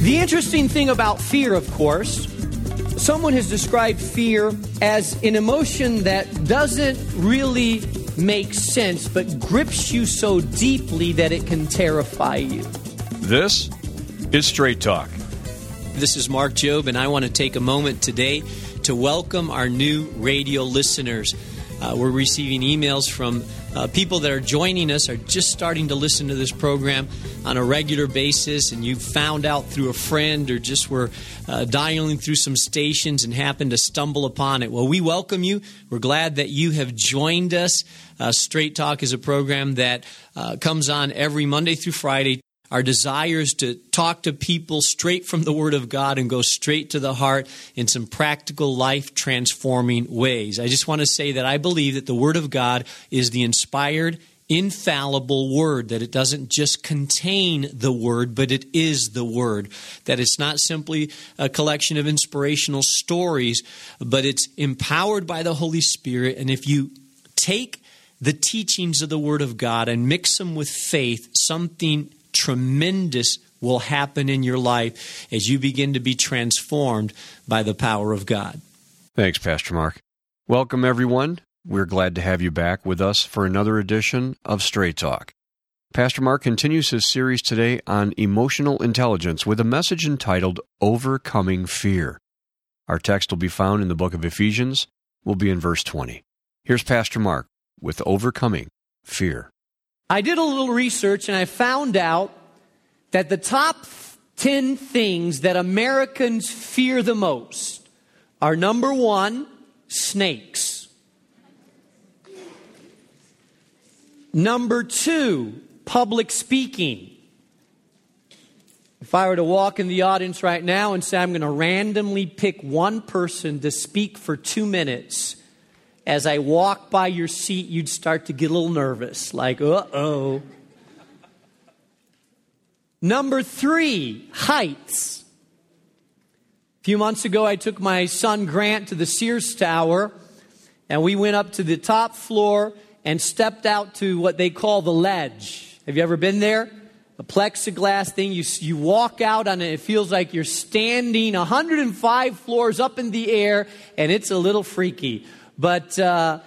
The interesting thing about fear, of course, someone has described fear as an emotion that doesn't really make sense, but grips you so deeply that it can terrify you. This is Straight Talk. This is Mark Jobe, and I want to take a moment today to welcome our new radio listeners. We're receiving emails from people that are joining us, are just starting to listen to this program on a regular basis, and you found out through a friend or just were dialing through some stations and happened to stumble upon it. Well, we welcome you. We're glad that you have joined us. Straight Talk is a program that comes on every Monday through Friday. Our desire is to talk to people straight from the Word of God and go straight to the heart in some practical, life-transforming ways. I just want to say that I believe that the Word of God is the inspired, infallible Word, that it doesn't just contain the Word, but it is the Word, that it's not simply a collection of inspirational stories, but it's empowered by the Holy Spirit. And if you take the teachings of the Word of God and mix them with faith, something tremendous will happen in your life as you begin to be transformed by the power of God. Thanks, Pastor Mark. Welcome, everyone. We're glad to have you back with us for another edition of Straight Talk. Pastor Mark continues his series today on emotional intelligence with a message entitled Overcoming Fear. Our text will be found in the book of Ephesians. We'll be in verse 20. Here's Pastor Mark with Overcoming Fear. I did a little research and I found out that the top 10 things that Americans fear the most are, number one, snakes. Number two, public speaking. If I were to walk in the audience right now and say I'm going to randomly pick one person to speak for 2 minutes, as I walk by your seat, you'd start to get a little nervous, like, uh-oh. Number three, heights. A few months ago, I took my son Grant to the Sears Tower, and we went up to the top floor and stepped out to what they call the ledge. Have you ever been there? A plexiglass thing. You walk out on it, it feels like you're standing 105 floors up in the air, and it's a little freaky. But the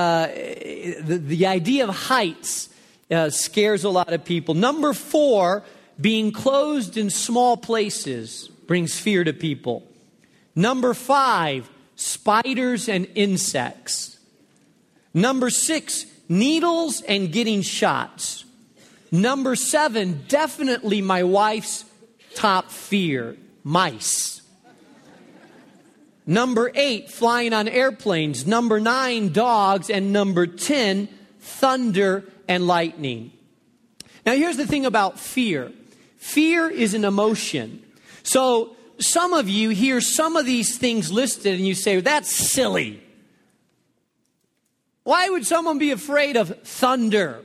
idea of heights scares a lot of people. Number four, being closed in small places brings fear to people. Number five, spiders and insects. Number six, needles and getting shots. Number seven, definitely my wife's top fear, mice. Number 8, flying on airplanes. Number 9, dogs. And number 10, thunder and lightning. Now here's the thing about fear. Fear is an emotion. So some of you hear some of these things listed and you say, that's silly. Why would someone be afraid of thunder?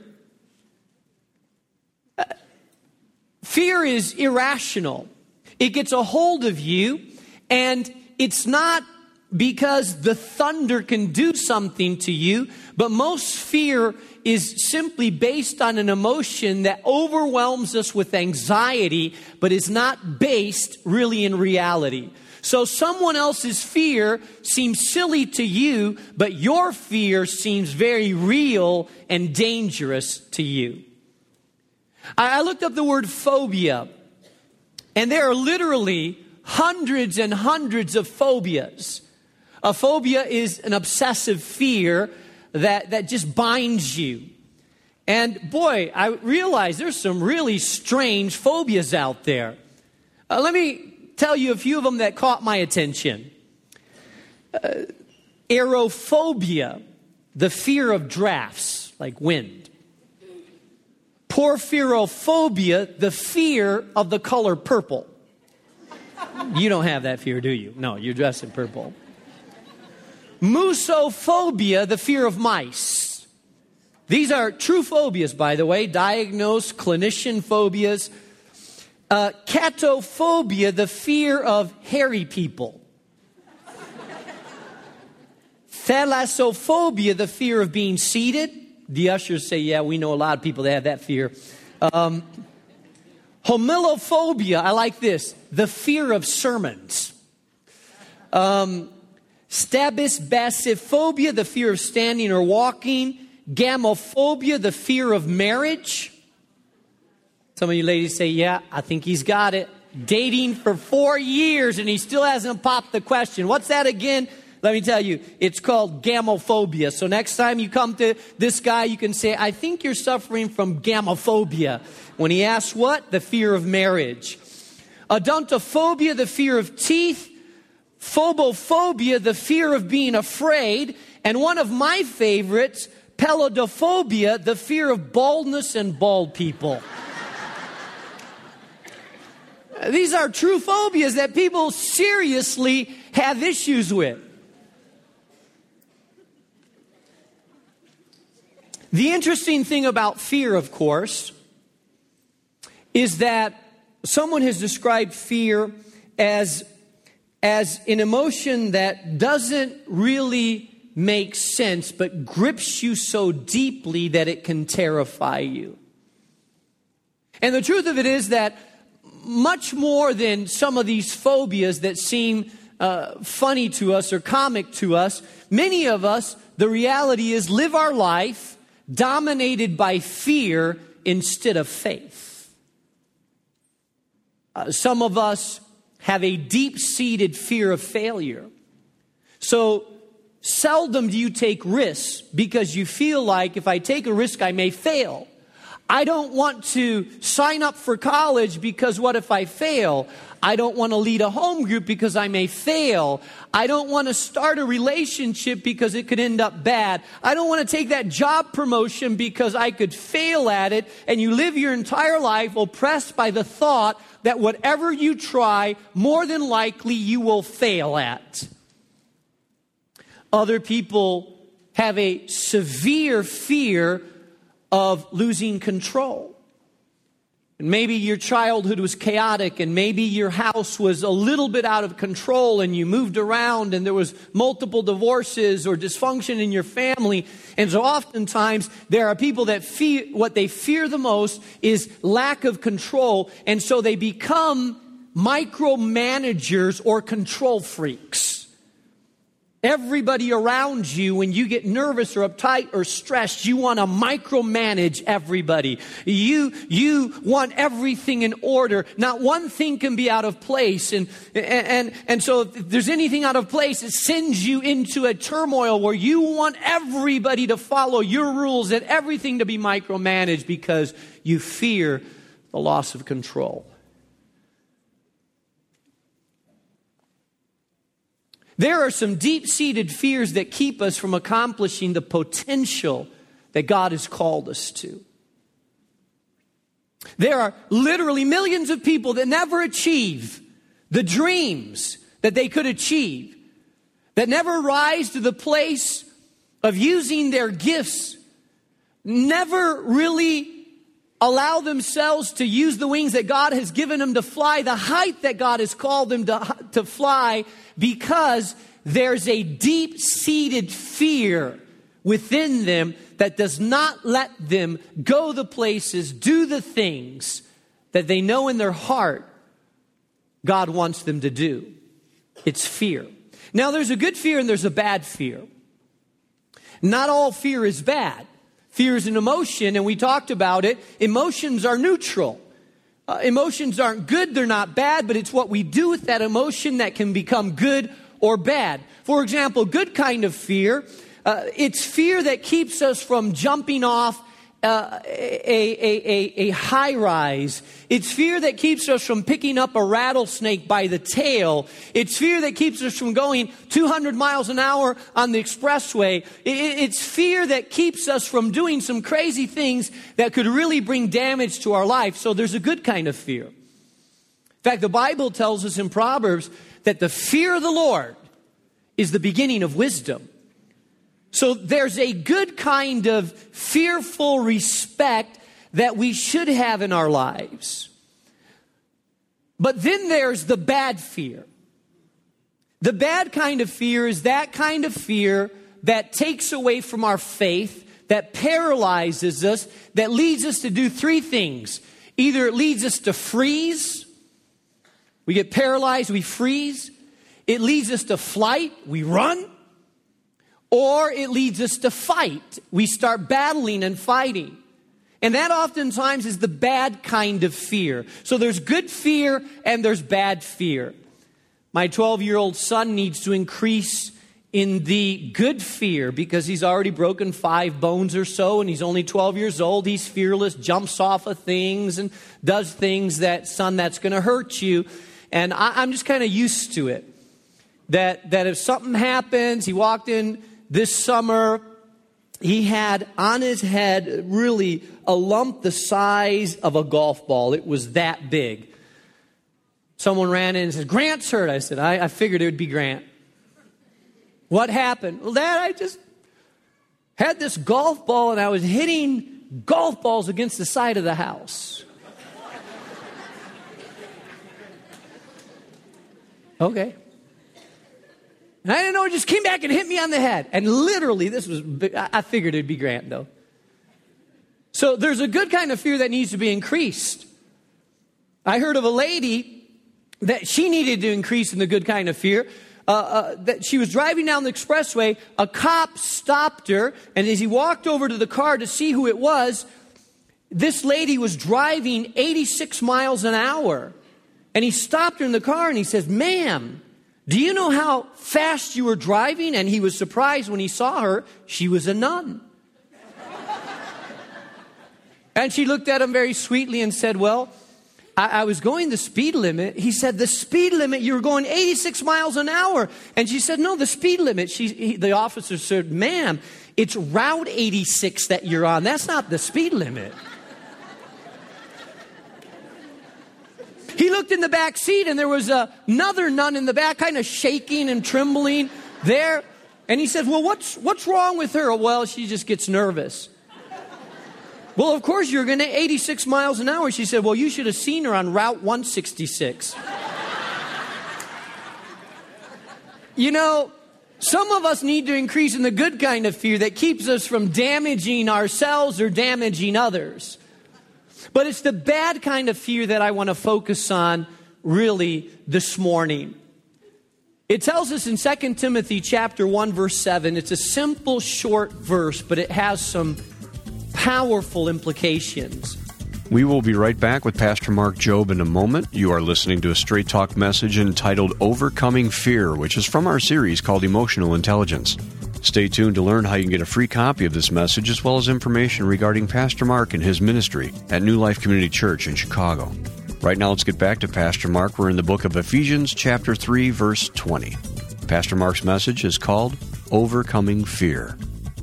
Fear is irrational. It gets a hold of you, and it's not because the thunder can do something to you, but most fear is simply based on an emotion that overwhelms us with anxiety, but is not based really in reality. So someone else's fear seems silly to you, but your fear seems very real and dangerous to you. I looked up the word phobia, and there are literally hundreds and hundreds of phobias. A phobia is an obsessive fear that just binds you. And boy, I realize there's some really strange phobias out there. Let me tell you a few of them that caught my attention. Aerophobia, the fear of drafts, like wind. Porphyrophobia, the fear of the color purple. You don't have that fear, do you? No, you're dressed in purple. Musophobia, the fear of mice. These are true phobias, by the way, diagnosed clinician phobias. Catophobia, the fear of hairy people. Thalassophobia, the fear of being seated. The ushers say, yeah, we know a lot of people that have that fear. Homilophobia, I like this, the fear of sermons. Stabisbasophobia, the fear of standing or walking. Gamophobia, the fear of marriage. Some of you ladies say, yeah, I think he's got it. Dating for 4 years and he still hasn't popped the question. What's that again? Let me tell you, it's called gamophobia. So next time you come to this guy, you can say, I think you're suffering from gamophobia. When he asks what? The fear of marriage. Odontophobia, the fear of teeth. Phobophobia, the fear of being afraid. And one of my favorites, pelodophobia, the fear of baldness and bald people. These are true phobias that people seriously have issues with. The interesting thing about fear, of course, is that someone has described fear as an emotion that doesn't really make sense, but grips you so deeply that it can terrify you. And the truth of it is that much more than some of these phobias that seem funny to us or comic to us, many of us, the reality is, live our life dominated by fear instead of faith. Some of us have a deep-seated fear of failure. So seldom do you take risks because you feel like if I take a risk, I may fail. I don't want to sign up for college because what if I fail? I don't want to lead a home group because I may fail. I don't want to start a relationship because it could end up bad. I don't want to take that job promotion because I could fail at it. And you live your entire life oppressed by the thought that whatever you try, more than likely you will fail at. Other people have a severe fear of losing control. And maybe your childhood was chaotic, and maybe your house was a little bit out of control, and you moved around, and there was multiple divorces or dysfunction in your family. And so oftentimes there are people that fear, what they fear the most is lack of control, and so they become micromanagers or control freaks. Everybody around you, when you get nervous or uptight or stressed, you want to micromanage everybody. You want everything in order. Not one thing can be out of place. And so if there's anything out of place, it sends you into a turmoil where you want everybody to follow your rules and everything to be micromanaged because you fear the loss of control. There are some deep-seated fears that keep us from accomplishing the potential that God has called us to. There are literally millions of people that never achieve the dreams that they could achieve, that never rise to the place of using their gifts, never really allow themselves to use the wings that God has given them to fly the height that God has called them to fly, because there's a deep-seated fear within them that does not let them go the places, do the things that they know in their heart God wants them to do. It's fear. Now, there's a good fear and there's a bad fear. Not all fear is bad. Fear is an emotion, and we talked about it. Emotions are neutral. Emotions aren't good, they're not bad, but it's what we do with that emotion that can become good or bad. For example, good kind of fear, it's fear that keeps us from jumping off a high rise. It's fear that keeps us from picking up a rattlesnake by the tail. It's fear that keeps us from going 200 miles an hour on the expressway. It's fear that keeps us from doing some crazy things that could really bring damage to our life. So there's a good kind of fear. In fact, the Bible tells us in Proverbs that the fear of the Lord is the beginning of wisdom. So there's a good kind of fearful respect that we should have in our lives. But then there's the bad fear. The bad kind of fear is that kind of fear that takes away from our faith, that paralyzes us, that leads us to do three things. Either it leads us to freeze. We get paralyzed, we freeze. It leads us to flight, we run. Or it leads us to fight. We start battling and fighting. And that oftentimes is the bad kind of fear. So there's good fear and there's bad fear. My 12-year-old son needs to increase in the good fear because he's already broken 5 bones or so and he's only 12 years old. He's fearless, jumps off of things and does things that's going to hurt you. And I'm just kind of used to it. That if something happens, he walked in this summer, he had on his head really a lump the size of a golf ball. It was that big. Someone ran in and said, "Grant's hurt." I said, I figured it would be Grant. What happened? Well, Dad, I just had this golf ball and I was hitting golf balls against the side of the house. Okay. And I didn't know, it just came back and hit me on the head. And literally, I figured it'd be Grant, though. So there's a good kind of fear that needs to be increased. I heard of a lady that she needed to increase in the good kind of fear. That she was driving down the expressway, a cop stopped her, and as he walked over to the car to see who it was, this lady was driving 86 miles an hour. And he stopped her in the car and he says, "Ma'am, do you know how fast you were driving?" And he was surprised when he saw her. She was a nun. And she looked at him very sweetly and said, "Well, I was going the speed limit." He said, "The speed limit, you were going 86 miles an hour. And she said, "No, the speed limit." The officer said, "Ma'am, it's Route 86 that you're on. That's not the speed limit." He looked in the back seat and there was another nun in the back kind of shaking and trembling there. And he said, "Well, what's wrong with her?" "Well, she just gets nervous." "Well, of course you're going to 86 miles an hour." She said, "Well, you should have seen her on Route 166. You know, some of us need to increase in the good kind of fear that keeps us from damaging ourselves or damaging others. But it's the bad kind of fear that I want to focus on really this morning. It tells us in 2 Timothy chapter 1, verse 7. It's a simple, short verse, but it has some powerful implications. We will be right back with Pastor Mark Jobe in a moment. You are listening to a Straight Talk message entitled Overcoming Fear, which is from our series called Emotional Intelligence. Stay tuned to learn how you can get a free copy of this message as well as information regarding Pastor Mark and his ministry at New Life Community Church in Chicago. Right now, let's get back to Pastor Mark. We're in the book of Ephesians chapter 3, verse 20. Pastor Mark's message is called Overcoming Fear.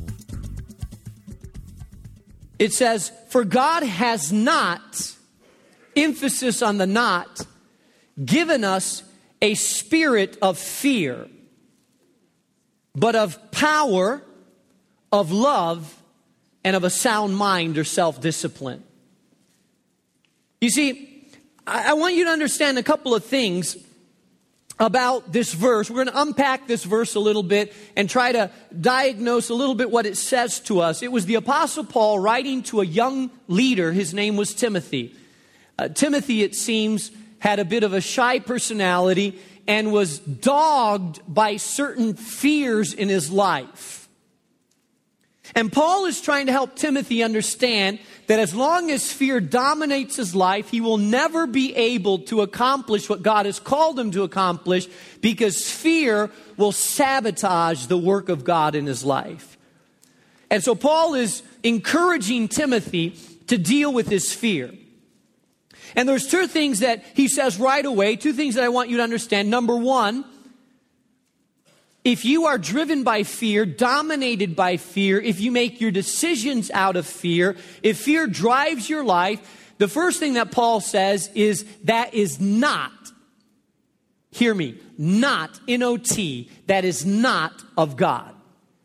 It says, "For God has not," emphasis on the not, "given us a spirit of fear, but of power, of love, and of a sound mind," or self-discipline. You see, I want you to understand a couple of things about this verse. We're going to unpack this verse a little bit and try to diagnose a little bit what it says to us. It was the Apostle Paul writing to a young leader. His name was Timothy. Timothy, it seems, had a bit of a shy personality and was dogged by certain fears in his life. And Paul is trying to help Timothy understand that as long as fear dominates his life, he will never be able to accomplish what God has called him to accomplish, because fear will sabotage the work of God in his life. And so Paul is encouraging Timothy to deal with his fear. And there's 2 things that he says right away, 2 things that I want you to understand. Number 1, if you are driven by fear, dominated by fear, if you make your decisions out of fear, if fear drives your life, the first thing that Paul says is that is not, hear me, not, N-O-T, that is not of God.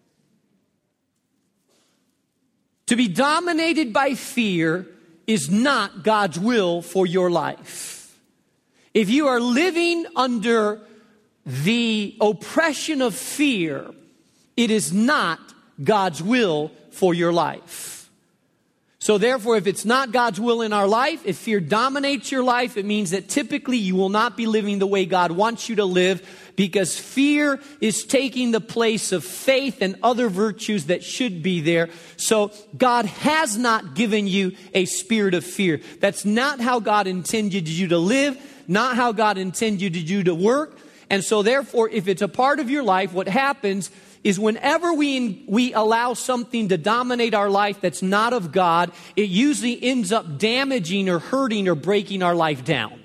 To be dominated by fear is not God's will for your life. If you are living under the oppression of fear, it is not God's will for your life. So therefore, if it's not God's will in our life, if fear dominates your life, it means that typically you will not be living the way God wants you to live, because fear is taking the place of faith and other virtues that should be there. So God has not given you a spirit of fear. That's not how God intended you to live, not how God intended you to work. And so therefore, if it's a part of your life, what happens is whenever we allow something to dominate our life that's not of God, it usually ends up damaging or hurting or breaking our life down.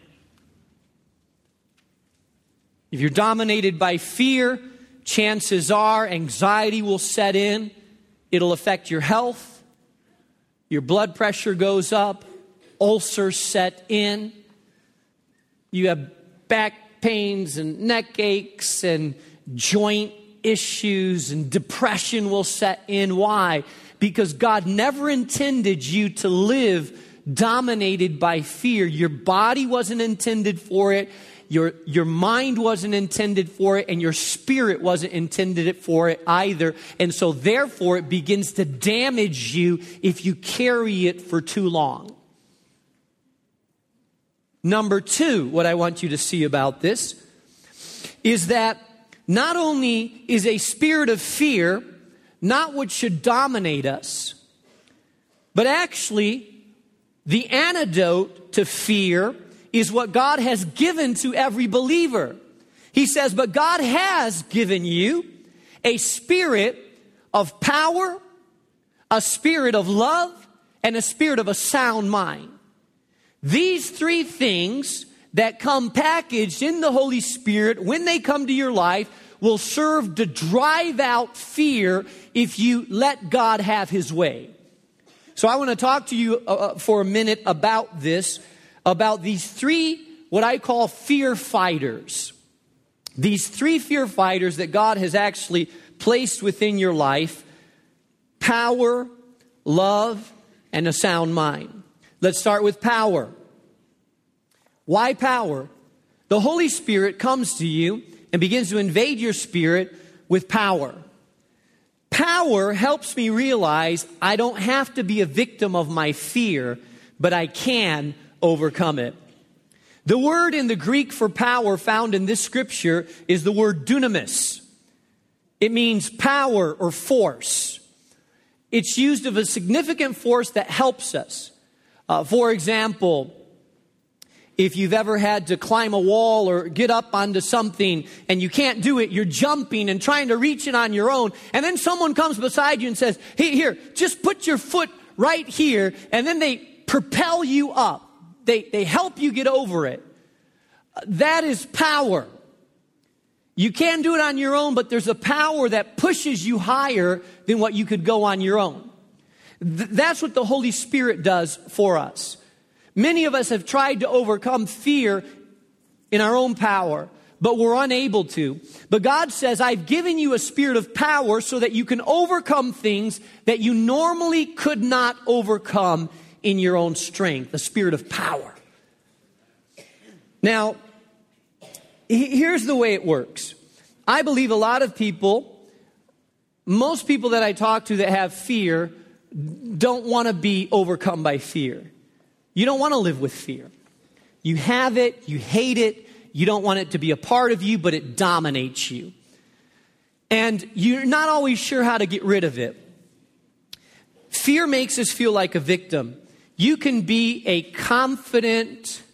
If you're dominated by fear, chances are anxiety will set in. It'll affect your health. Your blood pressure goes up. Ulcers set in. You have back pains and neck aches and joint issues, and depression will set in. Why? Because God never intended you to live dominated by fear. Your body wasn't intended for it. Your mind wasn't intended for it, and your spirit wasn't intended for it either. And so therefore it begins to damage you if you carry it for too long. Number two, what I want you to see about this is that not only is a spirit of fear not what should dominate us, but actually the antidote to fear is what God has given to every believer. He says, but God has given you a spirit of power, a spirit of love, and a spirit of a sound mind. These three things that come packaged in the Holy Spirit, when they come to your life, will serve to drive out fear if you let God have His way. So I want to talk to you for a minute about this, about these three, what I call fear fighters. These three fear fighters that God has actually placed within your life: power, love, and a sound mind. Let's start with power. Why power? The Holy Spirit comes to you and begins to invade your spirit with power. Power helps me realize I don't have to be a victim of my fear, but I can overcome it. The word in the Greek for power found in this scripture is the word dunamis. It means power or force. It's used of a significant force that helps us. For example, if you've ever had to climb a wall or get up onto something and you can't do it, you're jumping and trying to reach it on your own, and then someone comes beside you and says, hey, here, just put your foot right here, and then they propel you up. They help you get over it. That is power. You can do it on your own, but there's a power that pushes you higher than what you could go on your own. That's what the Holy Spirit does for us. Many of us have tried to overcome fear in our own power, but we're unable to. But God says, I've given you a spirit of power so that you can overcome things that you normally could not overcome in your own strength, a spirit of power. Now, here's the way it works. I believe a lot of people, most people that I talk to that have fear, don't want to be overcome by fear. You don't want to live with fear. You have it, you hate it, you don't want it to be a part of you, but it dominates you. And you're not always sure how to get rid of it. Fear makes us feel like a victim. You can be a confident,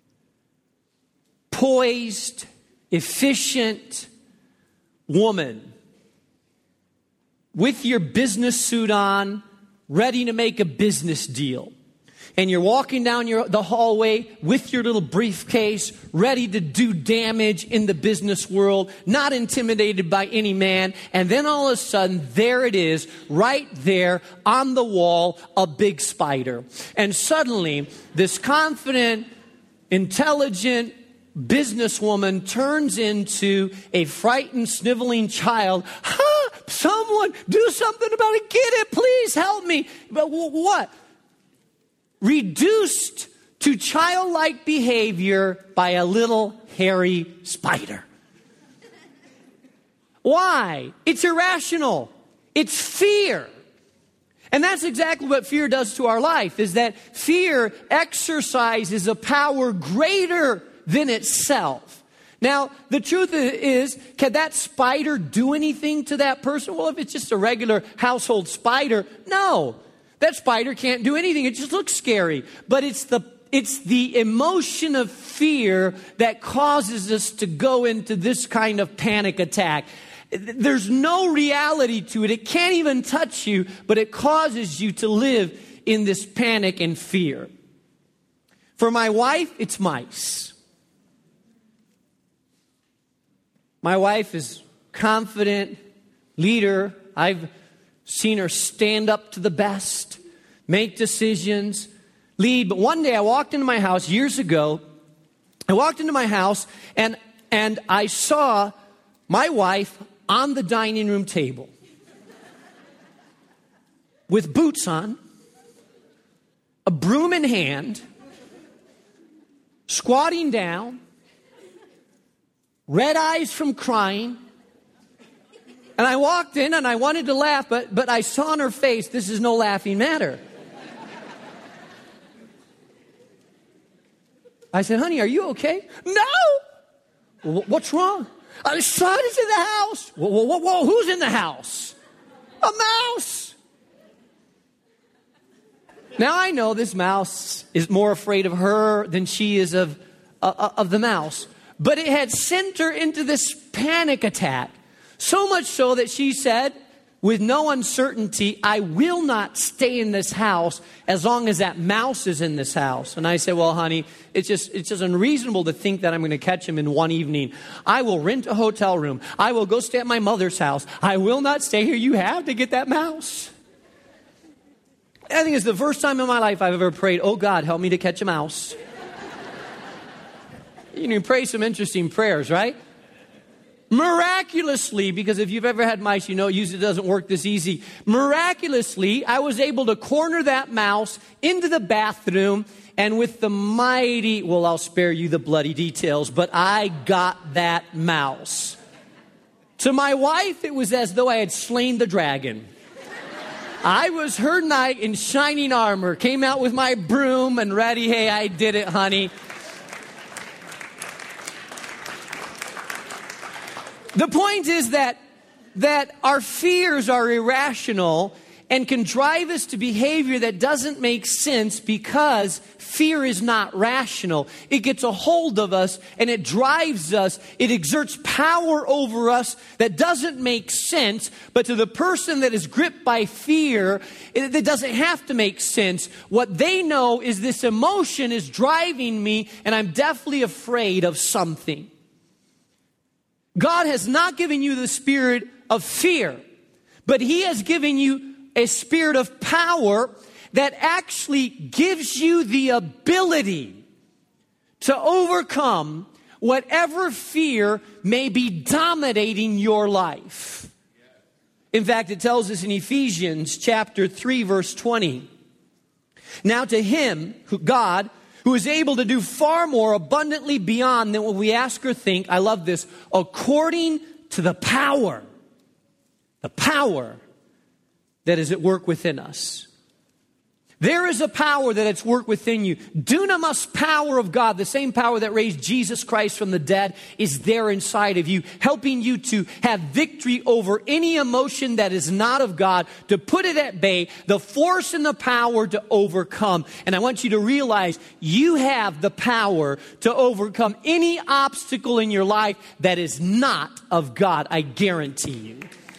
poised, efficient woman with your business suit on, ready to make a business deal. And you're walking down the hallway with your little briefcase, ready to do damage in the business world, not intimidated by any man. And then all of a sudden, there it is, right there on the wall, a big spider. And suddenly, this confident, intelligent businesswoman turns into a frightened, sniveling child. Someone do something about it. Get it, please help me. But what? Reduced to childlike behavior by a little hairy spider. Why? It's irrational. It's fear. And that's exactly what fear does to our life, is that fear exercises a power greater than itself. Now, the truth is, can that spider do anything to that person? Well, if it's just a regular household spider, no. That spider can't do anything. It just looks scary. But it's the emotion of fear that causes us to go into this kind of panic attack. There's no reality to it. It can't even touch you, but it causes you to live in this panic and fear. For my wife, it's mice. My wife is confident, leader. I've seen her stand up to the best, make decisions, lead. But one day I walked into my house years ago. I walked into my house and I saw my wife on the dining room table with boots on, a broom in hand, squatting down, red eyes from crying. And I walked in and I wanted to laugh, but I saw on her face, this is no laughing matter. I said, honey, are you okay? No! Well, what's wrong? I was trying to in the house. Whoa, who's in the house? A mouse. Now I know this mouse is more afraid of her than she is of the mouse. But it had sent her into this panic attack. So much so that she said, with no uncertainty, I will not stay in this house as long as that mouse is in this house. And I said, well, honey, it's just unreasonable to think that I'm going to catch him in one evening. I will rent a hotel room. I will go stay at my mother's house. I will not stay here. You have to get that mouse. I think it's the first time in my life I've ever prayed, oh God, help me to catch a mouse. You pray some interesting prayers, right? Miraculously, because if you've ever had mice, you know it usually doesn't work this easy. Miraculously, I was able to corner that mouse into the bathroom, and with the mighty, well, I'll spare you the bloody details, but I got that mouse. To my wife, it was as though I had slain the dragon. I was her knight in shining armor, came out with my broom and ready, hey, I did it, honey. The point is that our fears are irrational and can drive us to behavior that doesn't make sense because fear is not rational. It gets a hold of us and it drives us. It exerts power over us that doesn't make sense. But to the person that is gripped by fear, it doesn't have to make sense. What they know is this emotion is driving me and I'm deathly afraid of something. God has not given you the spirit of fear, but He has given you a spirit of power that actually gives you the ability to overcome whatever fear may be dominating your life. In fact, it tells us in Ephesians chapter 3, verse 20. Now to Him, God, who is able to do far more abundantly beyond than what we ask or think, I love this, according to the power that is at work within us. There is a power that is at work within you. Dunamis power of God, the same power that raised Jesus Christ from the dead, is there inside of you, helping you to have victory over any emotion that is not of God, to put it at bay, the force and the power to overcome. And I want you to realize you have the power to overcome any obstacle in your life that is not of God. I guarantee you.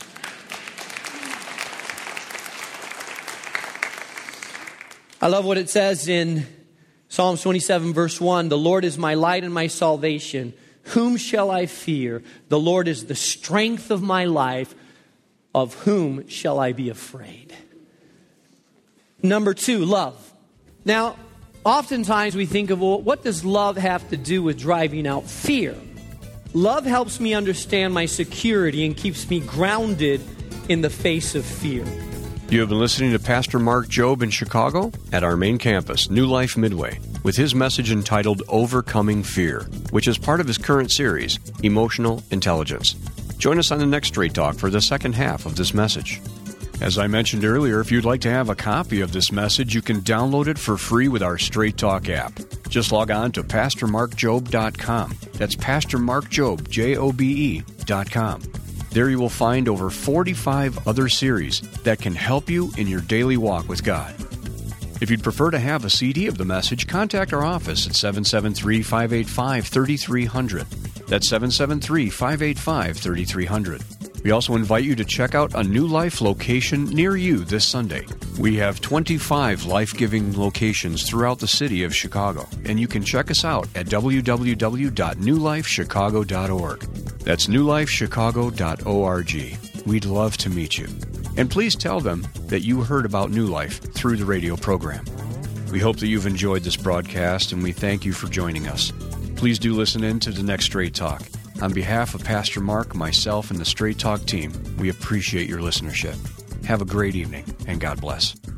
I love what it says in Psalms 27, verse 1. The Lord is my light and my salvation. Whom shall I fear? The Lord is the strength of my life. Of whom shall I be afraid? Number 2, love. Now, oftentimes we think of, well, what does love have to do with driving out fear? Love helps me understand my security and keeps me grounded in the face of fear. You have been listening to Pastor Mark Jobe in Chicago at our main campus, New Life Midway, with his message entitled Overcoming Fear, which is part of his current series, Emotional Intelligence. Join us on the next Straight Talk for the second half of this message. As I mentioned earlier, if you'd like to have a copy of this message, you can download it for free with our Straight Talk app. Just log on to PastorMarkJobe.com. That's PastorMarkJobe, Jobe.com. There you will find over 45 other series that can help you in your daily walk with God. If you'd prefer to have a CD of the message, contact our office at 773-585-3300. That's 773-585-3300. We also invite you to check out a New Life location near you this Sunday. We have 25 life-giving locations throughout the city of Chicago, and you can check us out at www.newlifechicago.org. That's newlifechicago.org. We'd love to meet you. And please tell them that you heard about New Life through the radio program. We hope that you've enjoyed this broadcast, and we thank you for joining us. Please do listen in to the next Straight Talk. On behalf of Pastor Mark, myself, and the Straight Talk team, we appreciate your listenership. Have a great evening, and God bless.